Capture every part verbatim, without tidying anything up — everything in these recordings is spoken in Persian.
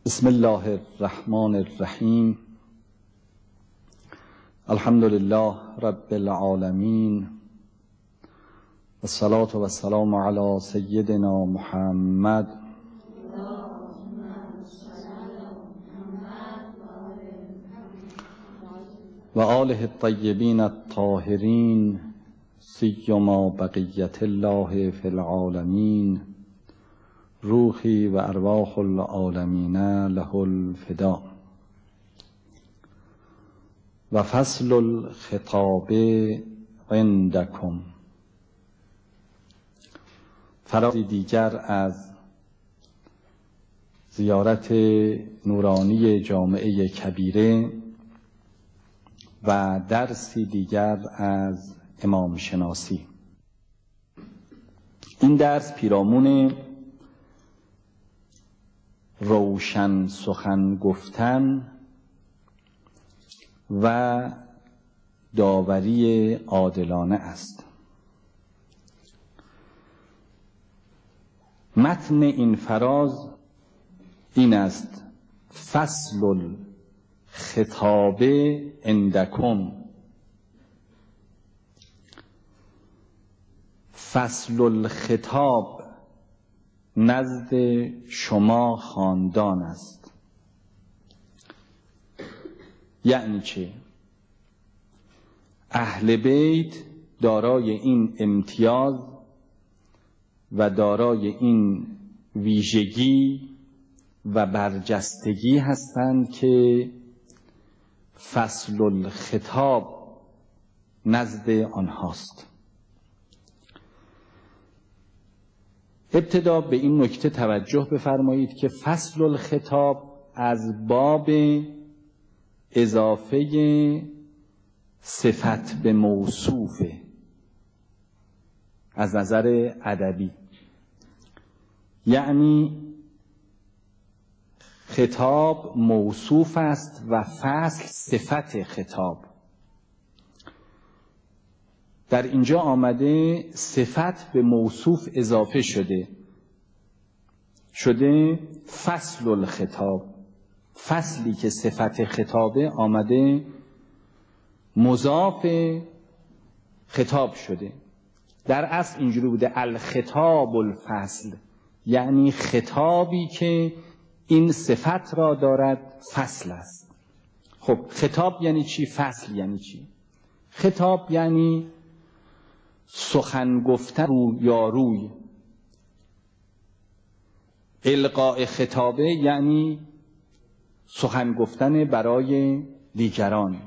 بسم الله الرحمن الرحیم. الحمد لله رب العالمین، والصلاة والسلام علی سیدنا محمد و آله الطیبین الطاهرین، سیما بقیت الله فی العالمین، روحی و ارواح العالمین له الفدا. و فصل الخطاب عندکم. فرازی دیگر از زیارت نورانی جامعه کبیره و درسی دیگر از امام شناسی. این درس پیرامون روشن سخن گفتن و داوری عادلانه است. متن این فراز این است: فصل الخطاب عندکم. فصل الخطاب نزد شما خاندان است. یعنی چه؟ اهل بیت دارای این امتیاز و دارای این ویژگی و برجستگی هستند که فصل الخطاب نزد آنهاست. ابتدا به این نکته توجه بفرمایید که فصل الخطاب از باب اضافه صفت به موصوفه از نظر ادبی. یعنی خطاب موصوف است و فصل صفت خطاب. در اینجا آمده صفت به موصوف اضافه شده شده فصل الخطاب. فصلی که صفت خطابه آمده مضاف خطاب شده. در اصل اینجوری بوده الخطاب الفصل، یعنی خطابی که این صفت را دارد فصل است. خب خطاب یعنی چی؟ فصل یعنی چی؟ خطاب یعنی سخن گفتن رو یا روی. القاء خطابه یعنی سخن گفتن برای دیگران.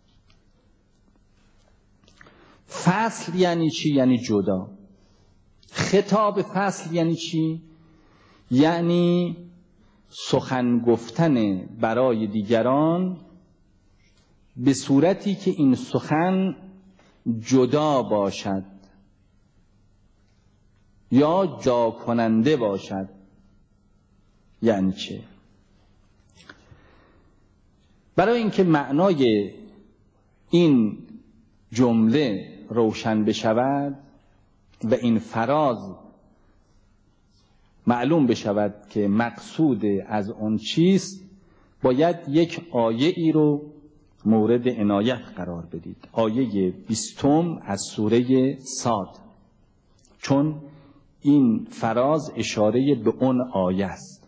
فصل یعنی چی؟ یعنی جدا. خطاب فصل یعنی چی؟ یعنی سخن گفتن برای دیگران به صورتی که این سخن جدا باشد یا جا کننده باشد. یعنی چه؟ برای اینکه معنای این جمله روشن بشود و این فراز معلوم بشود که مقصود از اون چیست، باید یک آیه ای رو مورد عنایت قرار بدید. آیه بیستم از سوره صاد، چون این فراز اشاره به اون آیه است.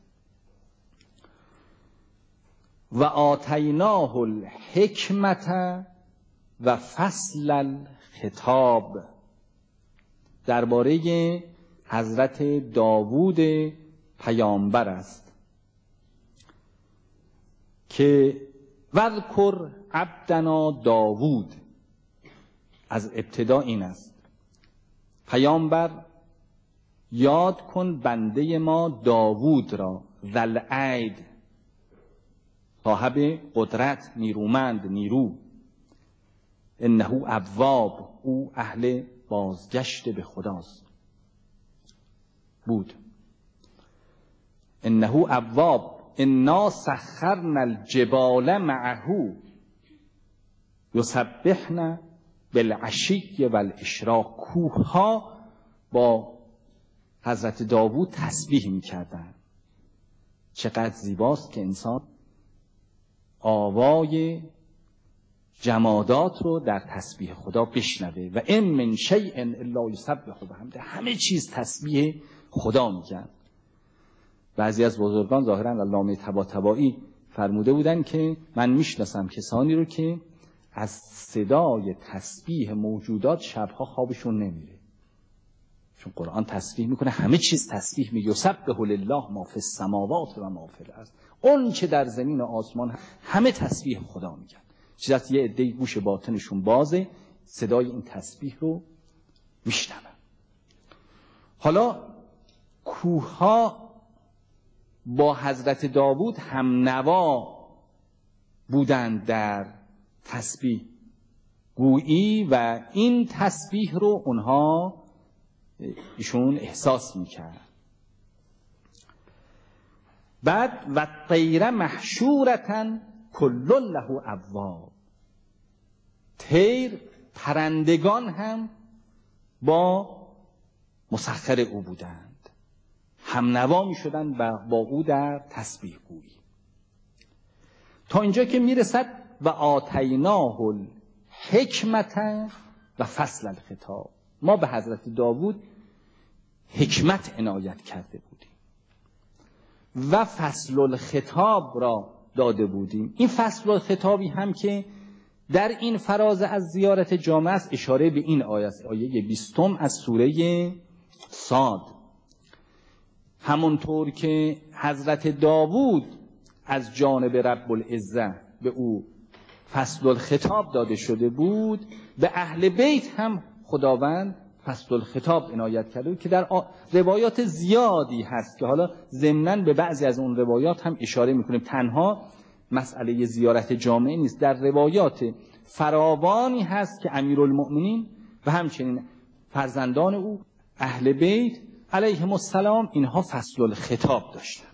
و آتیناه الحکمت و فصل الخطاب. درباره حضرت داوود پیامبر است که وذکر عبدنا داوود. از ابتدا این است: پیامبر یاد کن بنده ما داوود را، ذوالعید، صاحب قدرت، نیرومند، نیرو. انه اواب، او اهل بازگشت به خداست بود. انه اواب. انا سخرنا الجبال معه یسبحن بالعشی والاشراق. کوه ها با حضرت داوود تسبیح می‌کردند. چقدر زیباست که انسان آوای جمادات رو در تسبیح خدا بشنوه و ان من شیء الا یسبح بحمده. همه چیز تسبیح خدا میگن. بعضی از بزرگان ظاهرا علامه طباطبایی فرموده بودن که من میشناسم کسانی رو که از صدای تسبیح موجودات شبها خوابشون نمیره، چون قرآن تسبیح میکنه، همه چیز تسبیح میگه یسبح لله ما فی السماوات و ما فی الارض. اون که در زمین و آسمان همه تسبیح خدا میگن. چیزی یه عده گوش باطنشون بازه، صدای این تسبیح رو میشنون. حالا کوه‌ها با حضرت داوود هم نوا بودند در تسبیح گویی و این تسبیح رو اونها ایشون احساس میکرد. بعد و طیر محشورتن کل له اواب، طیر پرندگان هم با مسخر او بودند، هم نوا می شدند با او در تسبیح گویی. تا اینجا که میرسد و آتیناه الحکمت و فصل الخطاب، ما به حضرت داوود حکمت عنایت کرده بودیم و فصل الخطاب را داده بودیم. این فصل الخطابی هم که در این فراز از زیارت جامع است اشاره به این آیه است، آیه بیستم از سوره صاد. همونطور که حضرت داوود از جانب رب العزه به او فصل الخطاب داده شده بود، به اهل بیت هم خداوند فصل الخطاب عنایت کرده بود که در روایات زیادی هست که حالا ضمناً به بعضی از اون روایات هم اشاره میکنیم. تنها مسئله زیارت جامعه نیست، در روایات فراوانی هست که امیرالمؤمنین و همچنین فرزندان او اهل بیت علیهم السلام اینها فصل الخطاب داشتن.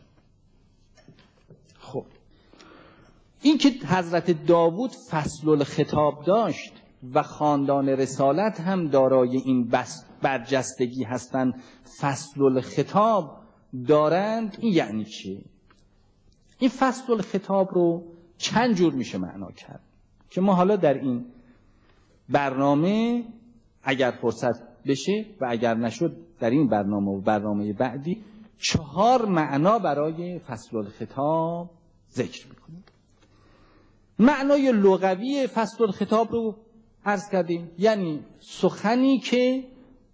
خب این که حضرت داوود فصل الخطاب داشت و خاندان رسالت هم دارای این برجستگی هستند فصل الخطاب دارند، این یعنی چه؟ این فصل الخطاب رو چند جور میشه معنا کرد که ما حالا در این برنامه اگر فرصت بشه و اگر نشد در این برنامه و برنامه بعدی چهار معنا برای فصل الخطاب ذکر میکنیم. معنای لغوی فصل الخطاب رو عرض کردیم، یعنی سخنی که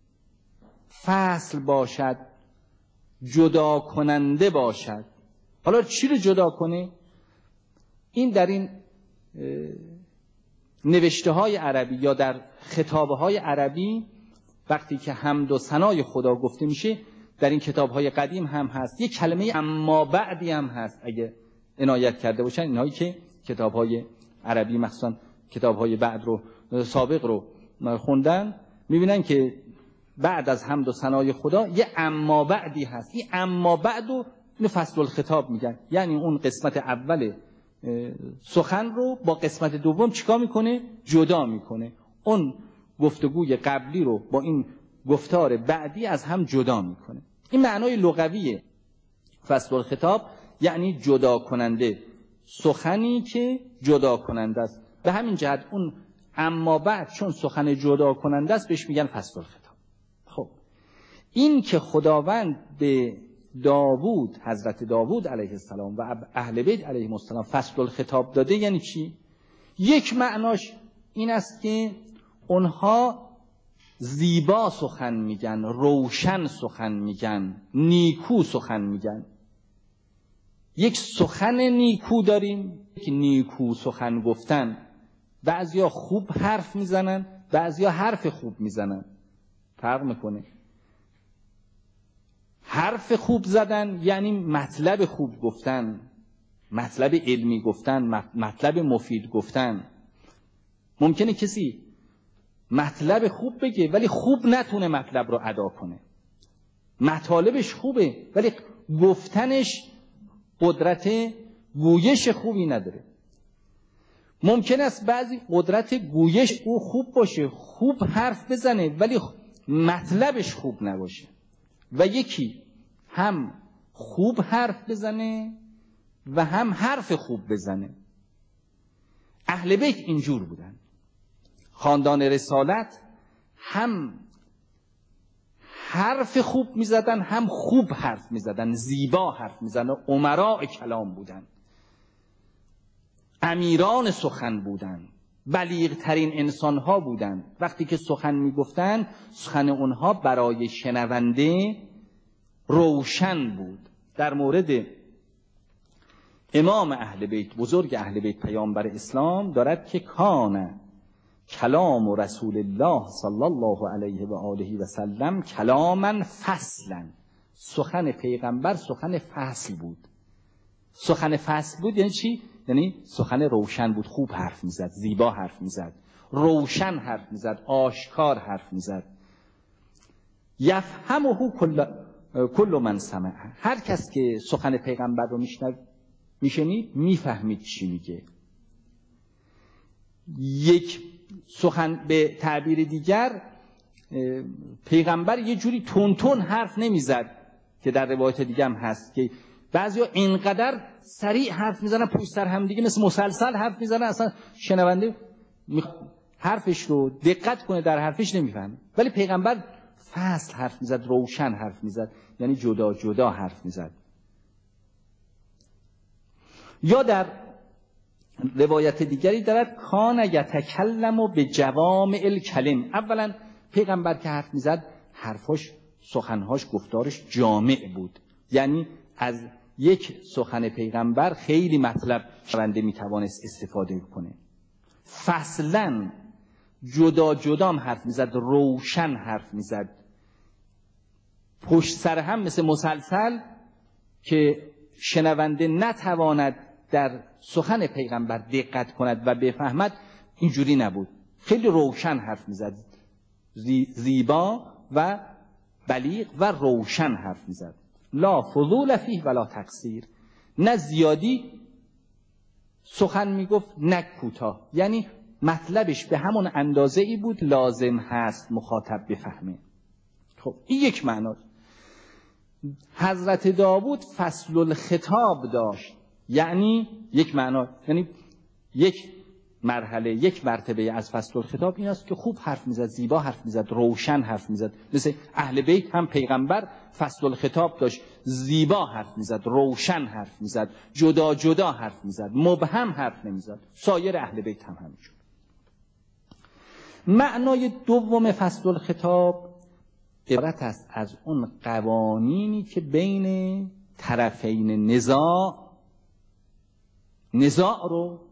فصل باشد، جدا کننده باشد. حالا چی رو جدا کنه؟ این در این نوشته های عربی یا در خطابه های عربی وقتی که حمد و ثنای خدا گفته میشه، در این کتاب های قدیم هم هست، یک کلمه اما بعدی هم هست. اگه عنایت کرده باشن اینهایی که کتاب های عربی مخصوصا کتاب های بعد رو سابق رو خوندن میبینن که بعد از حمد و ثنای خدا یه اما بعدی هست. این اما بعدو اینو فصل الخطاب میگن، یعنی اون قسمت اول سخن رو با قسمت دوم چیکار میکنه؟ جدا میکنه. اون گفتگوی قبلی رو با این گفتار بعدی از هم جدا میکنه. این معنای لغویه فصل الخطاب، یعنی جدا کننده، سخنی که جدا کننده است. به همین جهت اون اما بعد چون سخن جدا کننده است بهش میگن فصل الخطاب. خب این که خداوند به داوود، حضرت داوود علیه السلام و اهل بیت علیهم السلام فصل الخطاب داده یعنی چی؟ یک معناش این است که اونها زیبا سخن میگن، روشن سخن میگن، نیکو سخن میگن. یک سخن نیکو داریم که نیکو سخن گفتن، بعضیا خوب حرف میزنن، بعضیا حرف خوب میزنن، فرق میکنه. حرف خوب زدن یعنی مطلب خوب گفتن، مطلب علمی گفتن، مطلب مفید گفتن. ممکنه کسی مطلب خوب بگه ولی خوب نتونه مطلب رو ادا کنه، مطالبش خوبه ولی گفتنش قدرت گویش خوبی نداره. ممکن است بعضی قدرت گویش او خوب باشه، خوب حرف بزنه ولی مطلبش خوب نباشه. و یکی هم خوب حرف بزنه و هم حرف خوب بزنه. اهل بیت اینجور بودن. خاندان رسالت هم حرف خوب میزدن هم خوب حرف میزدن، زیبا حرف میزدن، امراء کلام بودن، امیران سخن بودن، بلیغ ترین انسان ها بودن. وقتی که سخن میگفتن سخن اونها برای شنونده روشن بود. در مورد امام اهل بیت، بزرگ اهل بیت، پیامبر اسلام دارد که کان کلام رسول الله صلی الله علیه و آله و سلم کلاما فصلا. سخن پیغمبر سخن فصل بود. سخن فصل بود یعنی چی؟ یعنی سخن روشن بود، خوب حرف میزد، زیبا حرف میزد، روشن حرف میزد، آشکار حرف میزد. یفهمه کل کل من سمع. هر کس که سخن پیغمبر رو میشنید میشنید میفهمید چی میگه. یک سخن به تعبیر دیگر پیغمبر یه جوری تون تون حرف نمیزد که در روایت دیگه هم هست که بعضیا اینقدر سریع حرف میزنن پشت سر هم دیگه مثل مسلسل حرف میزنن، اصلا شنونده حرفش رو دقت کنه در حرفش نمیفهمه. ولی پیغمبر فصل حرف میزد، روشن حرف میزد، یعنی جدا جدا حرف میزد. یا در روایت دیگری دارد کان یتکلم به جوامع الکلم. اولا پیغمبر که حرف میزد حرفاش، سخنهاش، گفتارش جامع بود، یعنی از یک سخن پیغمبر خیلی مطلب شنونده میتوانست استفاده کنه. فصلا جدا جدا حرف میزد، روشن حرف میزد، پشت سر هم مثل مسلسل که شنونده نتواند در سخن پیغمبر دقت کند و بفهمد، اینجوری نبود. خیلی روشن حرف میزد، زیبا و بلیغ و روشن حرف میزد. لا فضول فیه ولا تقصیر. نه زیادی سخن میگفت نه کوتاه، یعنی مطلبش به همون اندازه ای بود لازم هست مخاطب بفهمه. خب این یک معنا. حضرت داوود فصل الخطاب داشت، یعنی یک معنا، یعنی یک مرحله، یک مرتبه از فصل الخطاب این است که خوب حرف میزد، زیبا حرف میزد، روشن حرف میزد. مثل اهل بیت هم پیغمبر فصل الخطاب داشت، زیبا حرف میزد، روشن حرف میزد، جدا جدا حرف میزد، مبهم حرف نمیزد. سایر اهل بیت هم همینجور. معنای دوم فصل الخطاب عبارت است از اون قوانینی که بین طرفین نزاع نزاع رو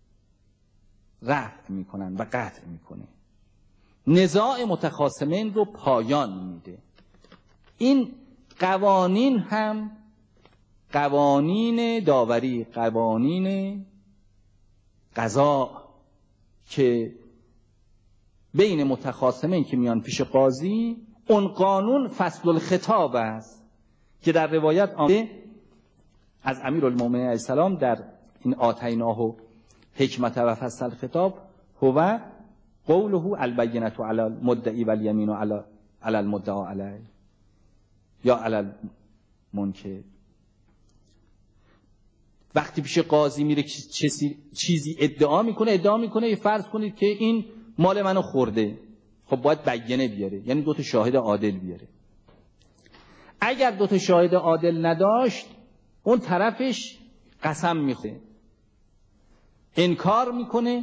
رفع میکنن و قطع میکنه، نزاع متخاصمین رو پایان میده. این قوانین هم قوانین داوری، قوانین قضا که بین متخاصمین که میان پیش قاضی، اون قانون فصل الخطاب است که در روایت آمده از امیرالمومنین علیه السلام در این آتیناه حکمت و فصل الخطاب هو قوله البینة علی المدعی و الیمین علی المدعا علیه یا علی المنکر. وقتی پیش قاضی میره چیزی ادعا میکنه ادعا میکنه فرض کنید که این مال منو خورده، خب باید بینه بیاره، یعنی دو تا شاهد عادل بیاره. اگر دو تا شاهد عادل نداشت، اون طرفش قسم میخوره، انکار میکنه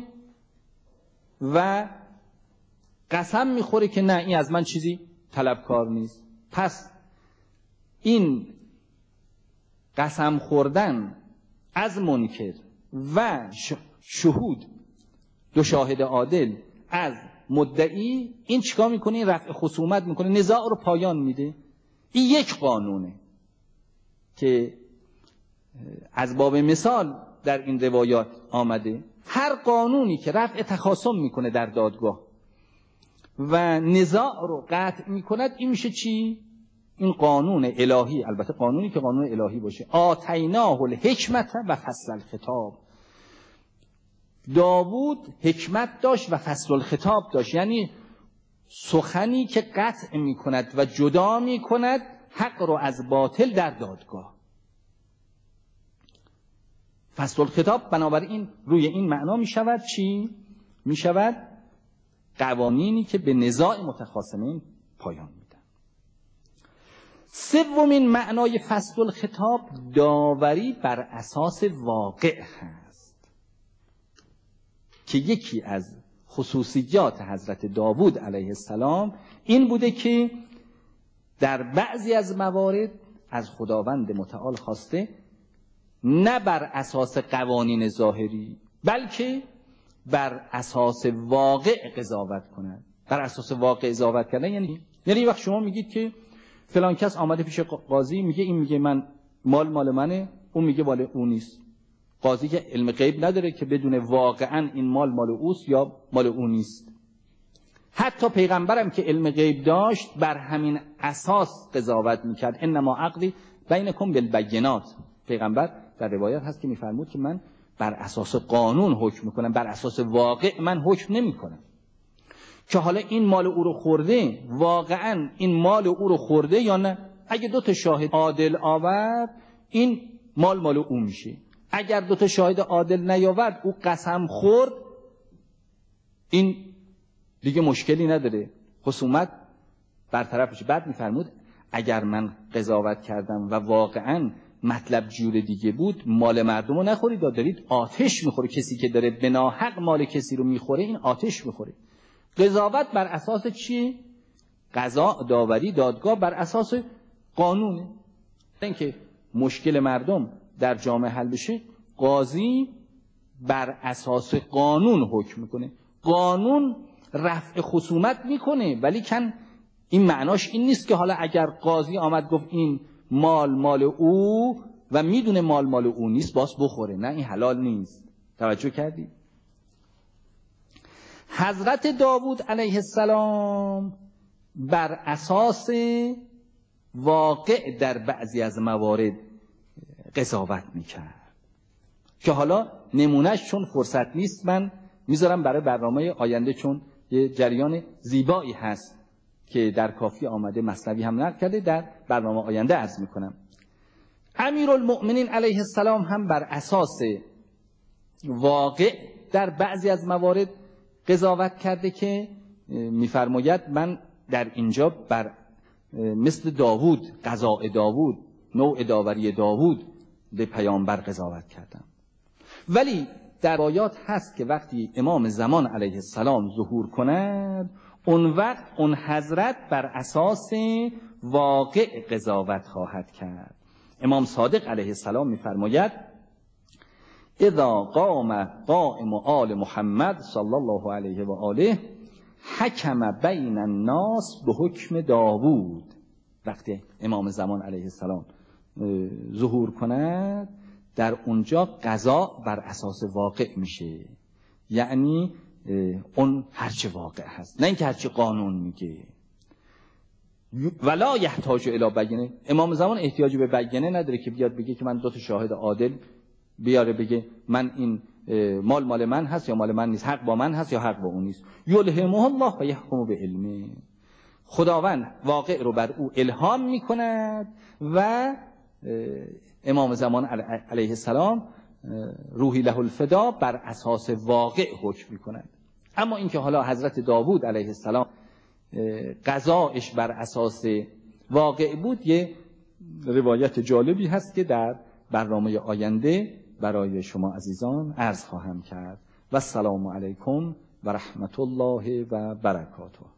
و قسم میخوره که نه، این از من چیزی طلبکار نیست. پس این قسم خوردن از منکر و شهود دو شاهد عادل از مدعی، این چیکار میکنه؟ این رفع خصومت میکنه، نزاع رو پایان میده. این یک قانونه که از باب مثال در این روایات آمده. هر قانونی که رفع تخاصم میکنه در دادگاه و نزاع رو قطع میکند، این میشه چی؟ این قانون الهی. البته قانونی که قانون الهی باشه. آتیناه الحکمت و فصل الخطاب. داوود حکمت داشت و فصل الخطاب داشت، یعنی سخنی که قطع میکند و جدا میکند حق رو از باطل در دادگاه. فصل الخطاب بنابراین روی این معنا می شود چی؟ می شود قوانینی که به نزاع متخاصمین پایان میدن. سومین معنای فصل الخطاب داوری بر اساس واقع هست که یکی از خصوصیات حضرت داوود علیه السلام این بوده که در بعضی از موارد از خداوند متعال خواسته نه بر اساس قوانین ظاهری بلکه بر اساس واقع قضاوت کنند. بر اساس واقع قضاوت کردن یعنی یعنی وقت شما میگید که فلان کس آمده پیش قاضی میگه این میگه من مال مال منه، اون میگه مال اون نیست. قاضی که علم غیب نداره که بدون واقعا این مال مال اوست یا مال اون نیست. حتی پیغمبرم که علم غیب داشت بر همین اساس قضاوت میکرد. انما عقلی بینکم بالبینات. پیغمبر در روایت هست که میفرمود که من بر اساس قانون حکم میکنم، بر اساس واقع من حکم نمیکنم. که حالا این مال او رو خورده، واقعا این مال او رو خورده یا نه. اگه دو تا شاهد عادل آورد این مال مال او میشه. اگر دو تا شاهد عادل نیاورد او قسم خورد، این دیگه مشکلی نداره، خصومت برطرف میشه. بعد میفرمود اگر من قضاوت کردم و واقعا مطلب جور دیگه بود، مال مردم رو نخورید، دارید آتش میخوره. کسی که داره به ناحق مال کسی رو میخوره این آتش میخوره. قضاوت بر اساس چی؟ قضا، داوری، دادگاه بر اساس قانونه. اینکه مشکل مردم در جامعه حل بشه، قاضی بر اساس قانون حکم میکنه. قانون رفع خصومت میکنه، ولی کن این معناش این نیست که حالا اگر قاضی آمد گفت این مال مال او و میدونه مال مال او نیست باز بخوره. نه، این حلال نیست. توجه کردی؟ حضرت داوود علیه السلام بر اساس واقع در بعضی از موارد قضاوت میکرد که حالا نمونهش چون فرصت نیست من میذارم برای برنامه آینده، چون یه جریان زیبایی هست که در کافی آمده، مثنوی هم نقل کرده، در برنامه آینده عرض میکنم. امیرالمؤمنین علیه السلام هم بر اساس واقع در بعضی از موارد قضاوت کرده که میفرماید من در اینجا بر مثل داوود، قضاء داوود، نوع داوری داوود به پیامبر قضاوت کردم. ولی در آیات هست که وقتی امام زمان علیه السلام ظهور کند، اون وقت اون حضرت بر اساس واقع قضاوت خواهد کرد. امام صادق علیه السلام میفرماید اذا قام قائم آل محمد صلی الله علیه و آله حکم بین الناس به حکم داوود. وقتی امام زمان علیه السلام ظهور کند در اونجا قضا بر اساس واقع میشه، یعنی اون هرچه واقع هست، نه اینکه هرچه قانون میگه. ولا یحتاج الی بینه. امام زمان احتیاج به بینه نداره که بیاد بگه که من دو تا شاهد عادل بیاره بگه من این مال مال من هست یا مال من نیست، حق با من هست یا حق با اون نیست. یلهمه الله و یحکم به علمه. خداوند واقع رو بر او الهام میکند و امام زمان علیه السلام روحی له الفدا بر اساس واقع حکم میکند. اما اینکه حالا حضرت داوود علیه السلام قضایش بر اساس واقع بود، یه روایت جالبی هست که در برنامه آینده برای شما عزیزان عرض خواهم کرد. و السلام علیکم و رحمت الله و برکاته.